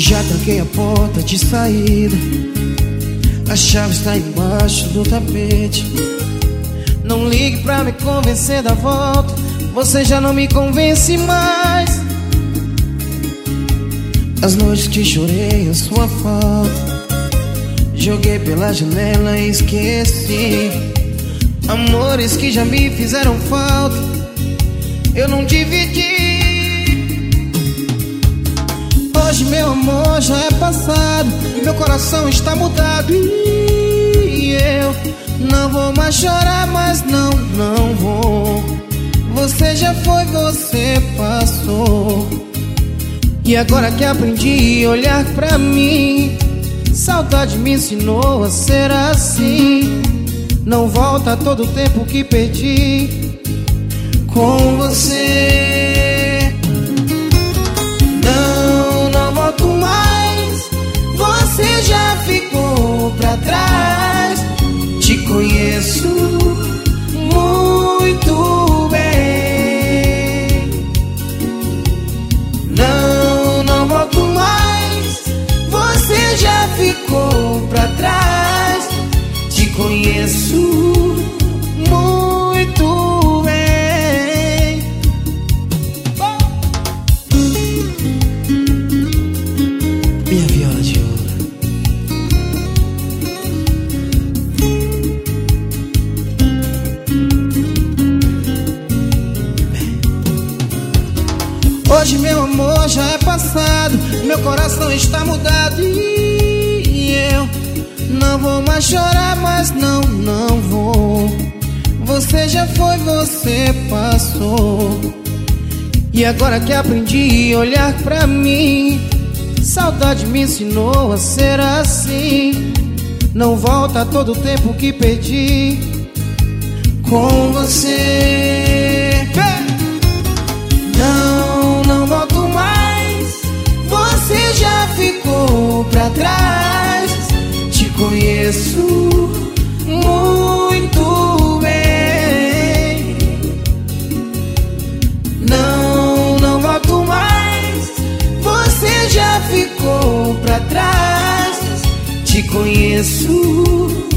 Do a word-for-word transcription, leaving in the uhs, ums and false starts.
Já tranquei a porta de saída, a chave está embaixo do tapete. Não ligue pra me convencer da volta, você já não me convence mais. As noites que chorei a sua falta, joguei pela janela e esqueci. Amores que já me fizeram falta, eu não dividi. Hoje meu amor já é passado, meu coração está mudado e eu não vou mais chorar, mas não, não vou. Você já foi, você passou. E agora que aprendi a olhar pra mim, saudade me ensinou a ser assim. Não volta todo o tempo que perdi com você. Não, não volto mais, você já ficou pra trás. Te conheço muito bem. Não, não volto mais, você já ficou pra trás. Te conheço muito bem. Minha viola de ouro. Hoje meu amor já é passado, meu coração está mudado e eu não vou mais chorar, mas não, não vou. Você já foi, você passou. E agora que aprendi a olhar pra mim, saudade me ensinou a ser assim. Não volta todo o tempo que perdi com você. Não, não volto mais, você já ficou pra trás. Te conheço muito bem. Não, não volto mais, você já ficou pra trás. Te conheço